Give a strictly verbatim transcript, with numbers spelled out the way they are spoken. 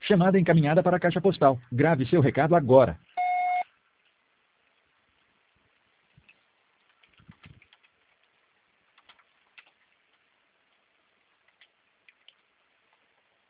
Chamada encaminhada para a caixa postal. Grave seu recado agora.